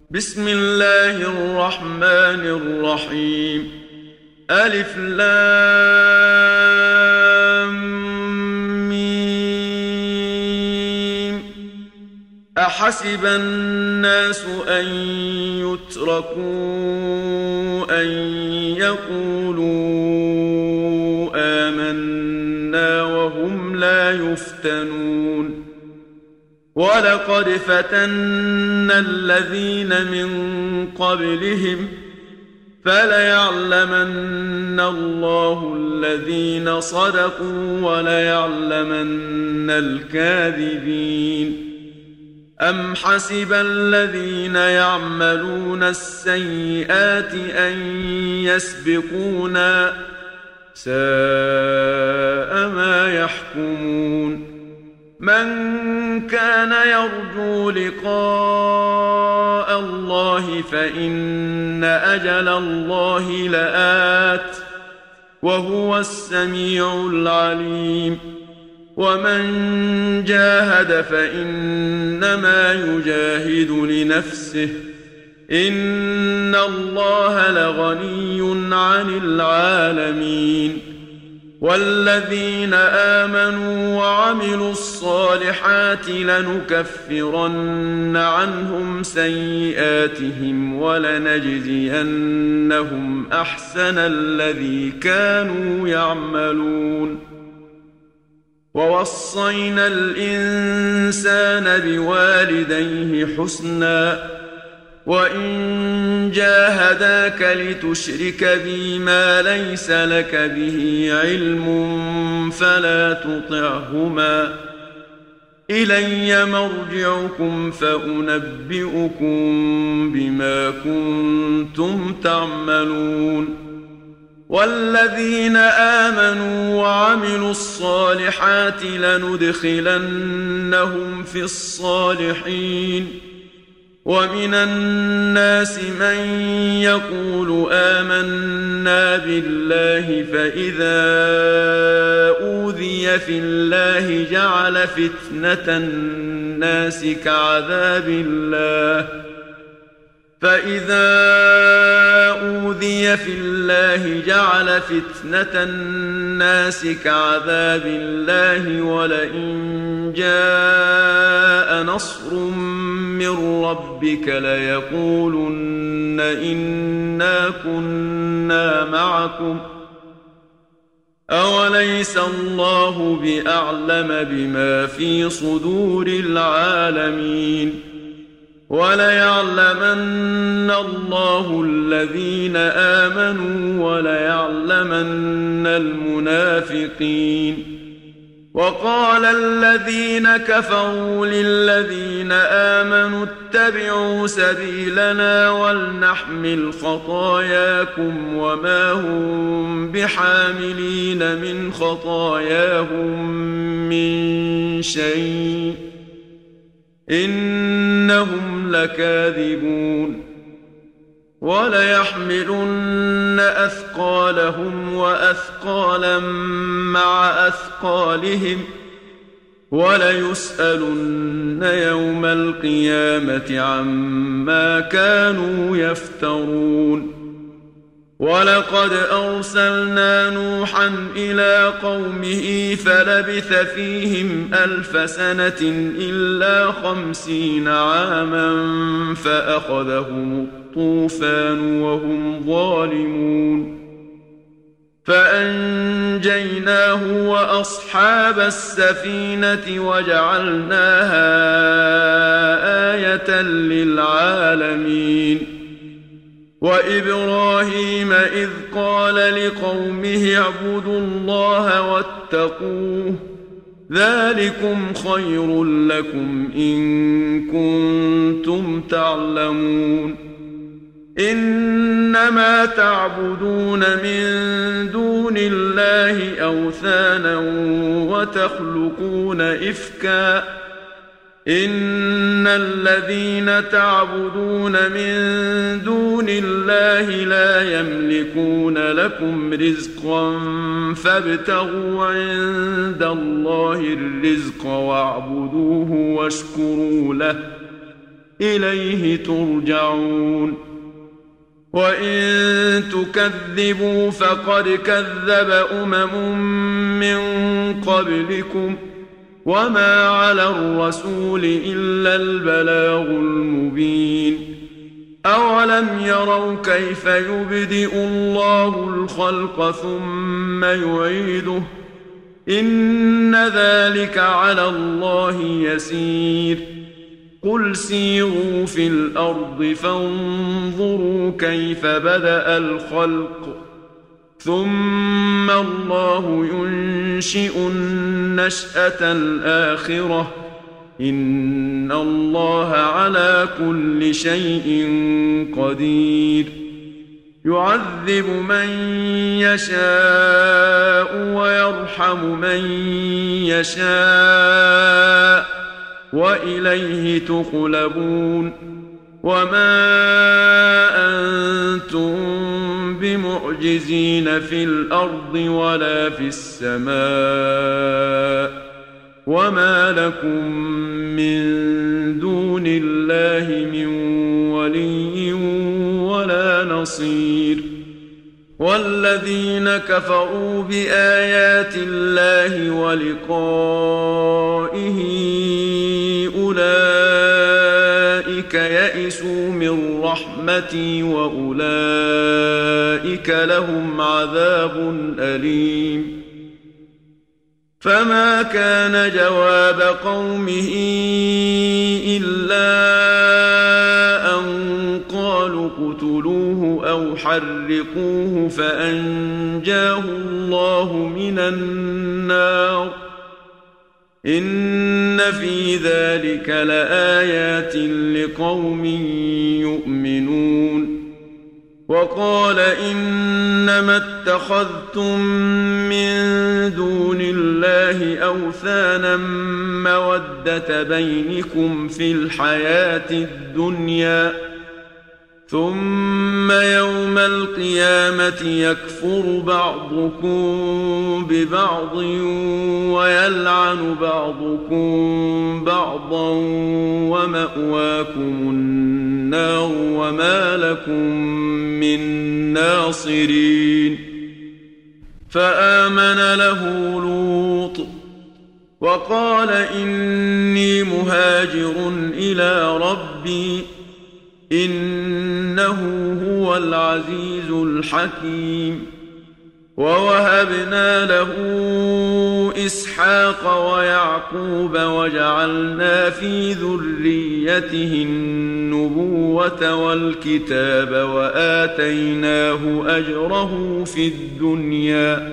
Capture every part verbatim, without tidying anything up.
بسم الله الرحمن الرحيم. ألف لام ميم. أحسب الناس أن يتركوا أن يقولوا آمنا وهم لا يفتنون. ولقد فتنا الذين من قبلهم فليعلمن الله الذين صدقوا وليعلمن الكاذبين. أم حسب الذين يعملون السيئات أن يسبقونا ساء ما يحكمون. من كان يرجو لقاء الله فإن أجل الله لآت وهو السميع العليم. ومن جاهد فإنما يجاهد لنفسه إن الله لغني عن العالمين. والذين آمنوا وعملوا الصالحات لنكفرن عنهم سيئاتهم ولنجزينهم أحسن الذي كانوا يعملون. ووصينا الإنسان بوالديه حسنا وإن جاهداك لتشرك بي ما ليس لك به علم فلا تطعهما إلي مرجعكم فأنبئكم بما كنتم تعملون. والذين آمنوا وعملوا الصالحات لندخلنهم في الصالحين. ومن الناس من يقول آمنا بالله فإذا أوذي في الله جعل فتنة الناس كعذاب الله فإذا أوذي في الله جعل فتنة الناس كعذاب الله ولئن جاء نصر من ربك ليقولن إنا كنا معكم أوليس الله بأعلم بما في صدور العالمين. وليعلمن الله الذين آمنوا وليعلمن المنافقين. وقال الذين كفروا للذين آمنوا اتبعوا سبيلنا ولنحمل خطاياكم وما هم بحاملين من خطاياهم من شيء إنهم لكاذبون. وليحملن أثقالهم وأثقالا مع أثقالهم وليسألن يوم القيامة عما كانوا يفترون. ولقد أرسلنا نوحا إلى قومه فلبث فيهم ألف سنة إلا خمسين عاما فأخذهم الطوفان وهم ظالمون فأنجيناه وأصحاب السفينة وجعلناها آية للعالمين. وإبراهيم إذ قال لقومه اعبدوا الله واتقوه ذلكم خير لكم إن كنتم تعلمون. إنما تعبدون من دون الله أوثانا وتخلقون إفكا إن الذين تعبدون من دون الله لا يملكون لكم رزقا فابتغوا عند الله الرزق واعبدوه واشكروا له إليه ترجعون وإن تكذبوا فقد كذب أمم من قبلكم وما على الرسول إلا البلاغ المبين أولم يروا كيف يبدئ الله الخلق ثم يعيده إن ذلك على الله يسير قل سيروا في الأرض فانظروا كيف بدأ الخلق ثم الله ينشئ النشأة الآخرة إن الله على كل شيء قدير يعذب من يشاء ويرحم من يشاء وإليه تقلبون وما أنتم بمعجزين في الأرض ولا في السماء وما لكم من دون الله من ولي ولا نصير والذين كفروا بآيات الله ولقائه أولئك يئسوا من رحمتي وأولئك لهم عذاب أليم فما كان جواب قومه إلا أن قالوا اقتلوه أو حرقوه فأنجاه الله من النار إن في ذلك لآيات لقوم يؤمنون وقال إنما اتخذتم من دون الله أوثانا مودة بينكم في الحياة الدنيا ثم يوم القيامة يكفر بعضكم ببعض ويلعن بعضكم بعضا ومأواكم النار وما لكم من ناصرين فآمن له لوط وقال إني مهاجر إلى ربي إنه هو العزيز الحكيم ووهبنا له إسحاق ويعقوب وجعلنا في ذريته النبوة والكتاب وآتيناه أجره في الدنيا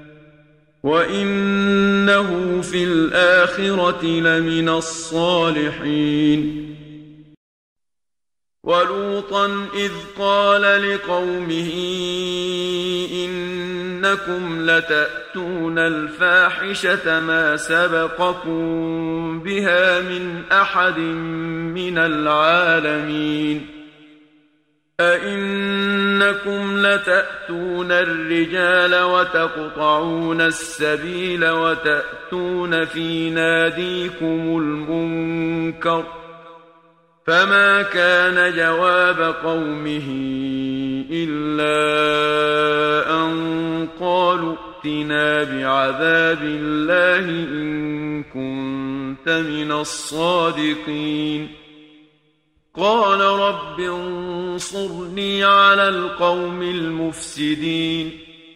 وإنه في الآخرة لمن الصالحين ولوطا إذ قال لقومه إنكم لتأتون الفاحشة ما سبقكم بها من أحد من العالمين أئنكم لتأتون الرجال وتقطعون السبيل وتأتون في ناديكم المنكر فما كان جواب قومه إلا أن قالوا ائتنا بعذاب الله إن كنت من الصادقين قال رب انصرني على القوم المفسدين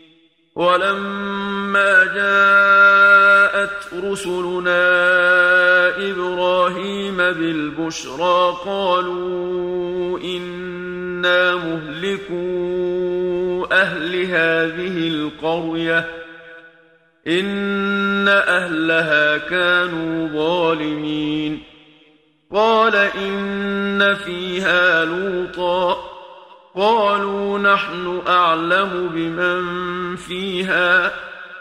ولما جاءت رسلنا إبراهيم بالبشرى قالوا إنا مهلكو أهل هذه القرية إن أهلها كانوا ظالمين قال إن فيها لوطا قالوا نحن أعلم بمن فيها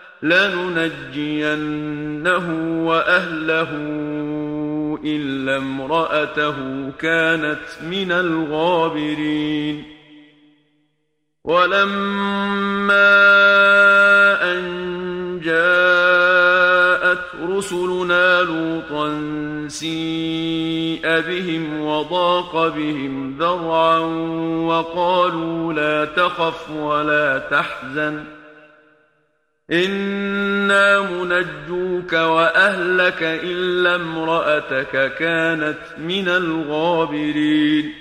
لننجينه وأهله إلا امرأته كانت من الغابرين ولما أن جاءت رسلنا لوطا سيء بهم وضاق بهم ذرعا وقالوا لا تخف ولا تحزن إنا منجوك وأهلك إلا امرأتك كانت من الغابرين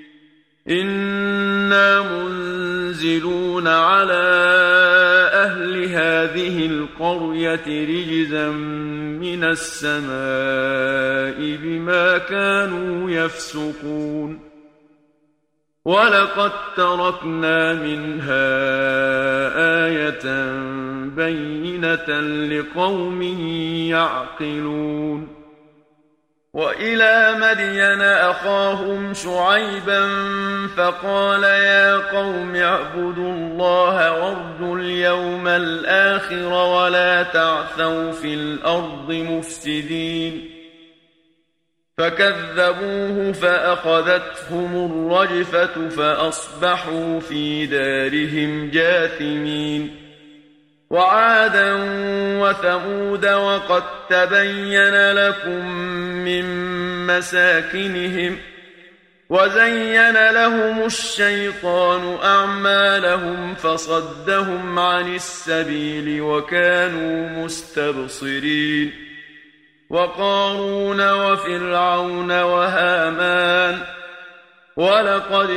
إنا منزلون على أهل هذه القرية رجزا من السماء بما كانوا يفسقون ولقد تركنا منها آية بينة لقوم يعقلون وإلى مدين أخاهم شعيبا فقال يا قوم اعبدوا الله وارجوا اليوم الآخر ولا تعثوا في الأرض مفسدين فكذبوه فأخذتهم الرجفة فأصبحوا في دارهم جاثمين وعادا وثمود وقد تبين لكم من مساكنهم وزين لهم الشيطان أعمالهم فصدهم عن السبيل وكانوا مستبصرين وقارون وفرعون وهامان ولقد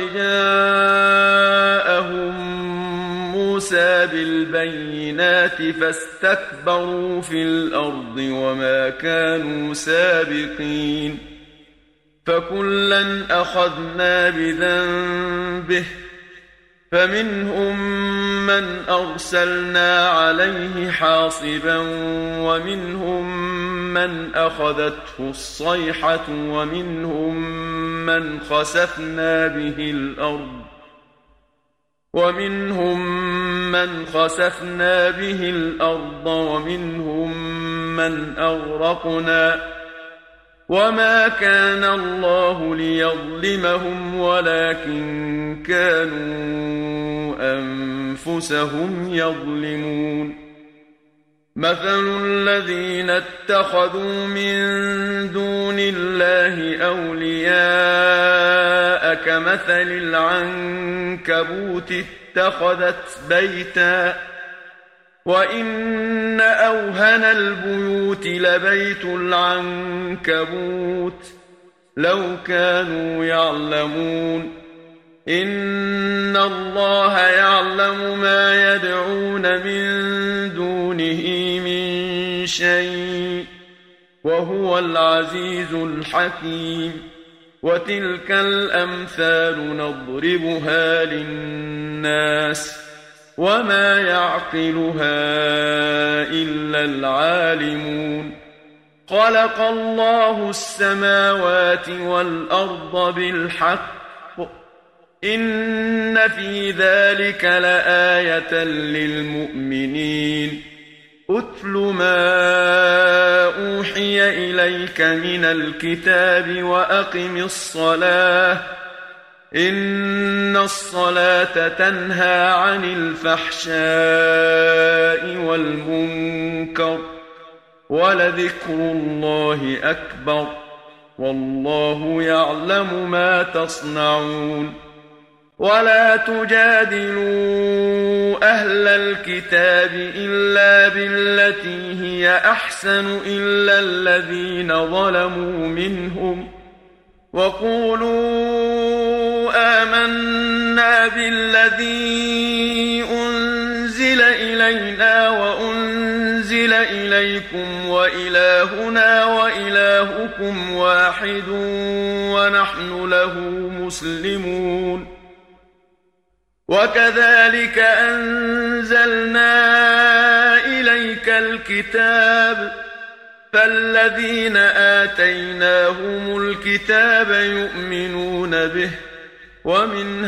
جاءهم موسى بالبينات فاستكبروا في الأرض وما كانوا سابقين فكلا أخذنا بذنبه فمنهم من أرسلنا عليه حاصبا ومنهم من أخذته الصيحة ومنهم من خسفنا به الأرض ومنهم من خسفنا به الأرض ومنهم من أغرقنا وما كان الله ليظلمهم ولكن كانوا أنفسهم يظلمون مثل الذين اتخذوا من دون الله أولياء كمثل العنكبوت اتخذت بيتا وإن أوهن البيوت لبيت العنكبوت لو كانوا يعلمون إن الله يعلم ما يدعون من دونه من شيء وهو العزيز الحكيم وتلك الأمثال نضربها للناس وما يعقلها إلا العالمون خلق الله السماوات والأرض بالحق إن في ذلك لآية للمؤمنين أتل ما أوحي إليك من الكتاب وأقم الصلاة إن الصلاة تنهى عن الفحشاء والمنكر ولذكر الله أكبر والله يعلم ما تصنعون ولا تجادلوا أهل الكتاب إلا بالتي هي أحسن إلا الذين ظلموا منهم وقولوا آمنا بالذي أنزل إلينا وأنزل إليكم وإلهنا وإلهكم واحد ونحن له مسلمون وكذلك أنزلنا إليك الكتاب فالذين آتيناهم الكتاب يؤمنون به ومن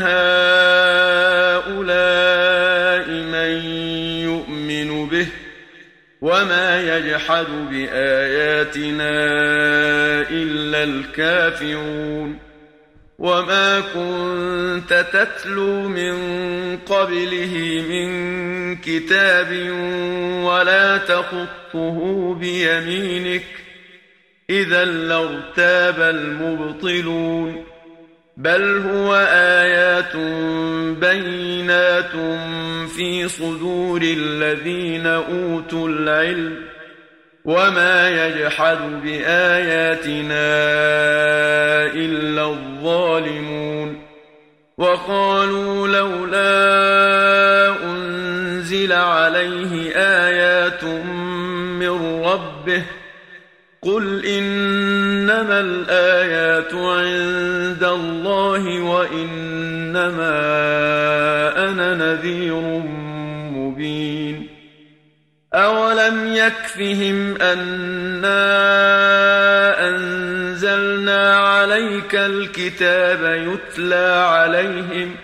هؤلاء من يؤمن به وما يجحد بآياتنا إلا الكافرون وما كنت تتلو من قبله من كتاب ولا تخط تخطه بيمينك إذا لارتاب المبطلون بل هو آيات بينات في صدور الذين أوتوا العلم وما يجحد بآياتنا إلا الظالمون وقالوا لولا أنزل عليه آيات من ربه قل إنما الآيات عند الله وإنما أنا نذير مبين أولم يكفهم أنا أنزلنا عليك الكتاب يتلى عليهم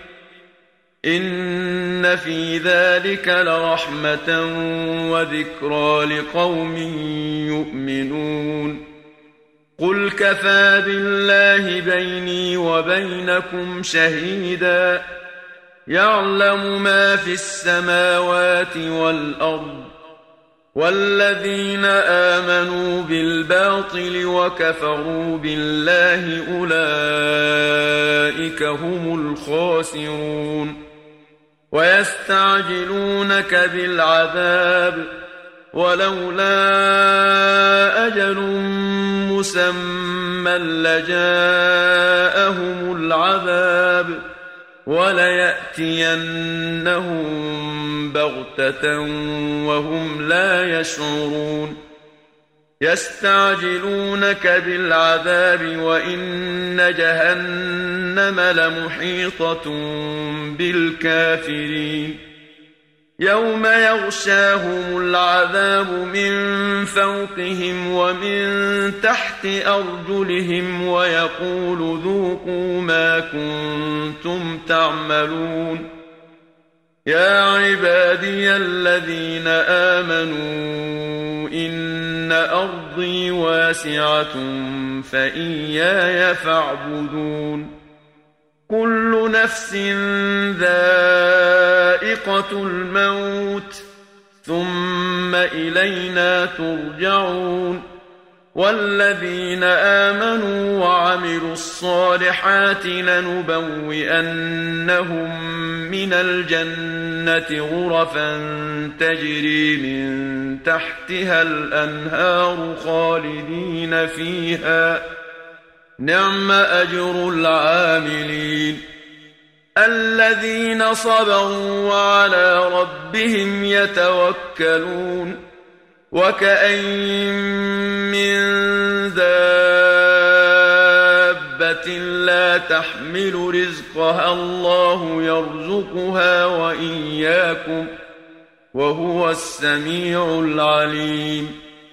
إن في ذلك لرحمة وذكرى لقوم يؤمنون قل كفى بالله بيني وبينكم شهيدا يعلم ما في السماوات والأرض والذين آمنوا بالباطل وكفروا بالله أولئك هم الخاسرون ويستعجلونك بالعذاب ولولا أجل مسمى لجاءهم العذاب وليأتينهم بغتة وهم لا يشعرون يستعجلونك بالعذاب وإن جهنم لمحيطة بالكافرين يوم يغشاهم العذاب من فوقهم ومن تحت أرجلهم ويقول ذوقوا ما كنتم تعملون يا عبادي الذين آمنوا إن أرضي واسعة فإياي فاعبدون كل نفس ذائقة الموت ثم إلينا ترجعون والذين آمنوا وعملوا الصالحات لنبوئنهم من الجنة غرفا تجري من تحتها الأنهار خالدين فيها نعم أجر العاملين الذين صبروا وعلى ربهم يتوكلون وكأين من دابة لا تحمل رزقها الله يرزقها وإياكم وهو السميع العليم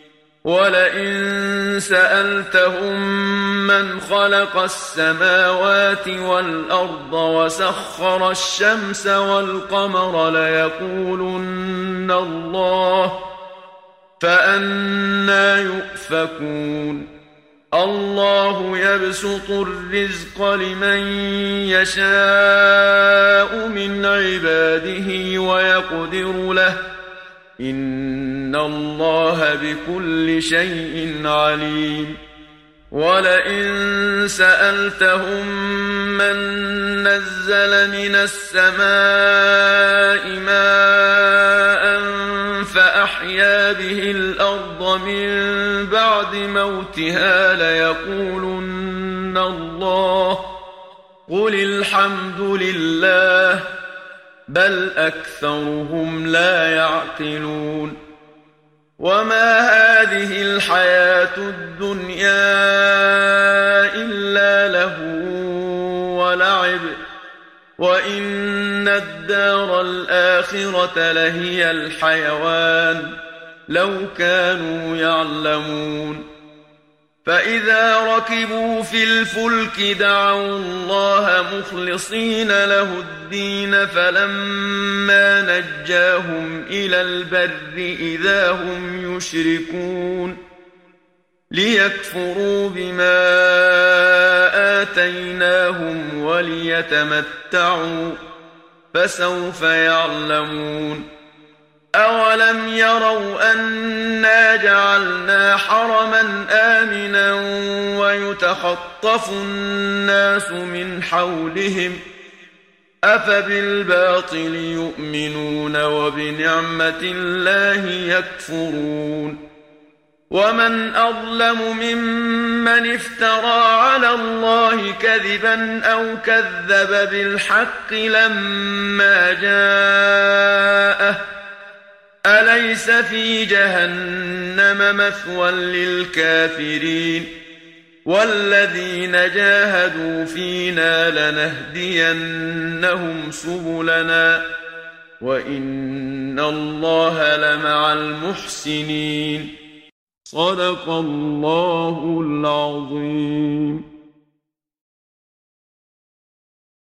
ولئن سألتهم من خلق السماوات والأرض وسخر الشمس والقمر ليقولن الله فأنى يؤفكون الله يبسط الرزق لمن يشاء من عباده ويقدر له إن الله بكل شيء عليم ولئن سألتهم من نزل من السماء ماء فأحيا به الأرض من بعد موتها ليقولن الله قل الحمد لله بل أكثرهم لا يعقلون وما هذه الحياة الدنيا إلا لهو ولعب وإن الدار الآخرة لهي الحيوان لو كانوا يعلمون فإذا ركبوا في الفلك دعوا الله مخلصين له الدين فلما نجاهم إلى البر إذا هم يشركون ليكفروا بما آتيناهم وليتمتعوا فسوف يعلمون أولم يروا أنا جعلنا حرما آمنا ويتخطف الناس من حولهم أفبالباطل يؤمنون وبنعمة الله يكفرون ومن أظلم ممن افترى على الله كذبا أو كذب بالحق لما جاءه أليس في جهنم مثوى للكافرين والذين جاهدوا فينا لنهدينهم سبلنا وإن الله لمع المحسنين صدق الله العظيم.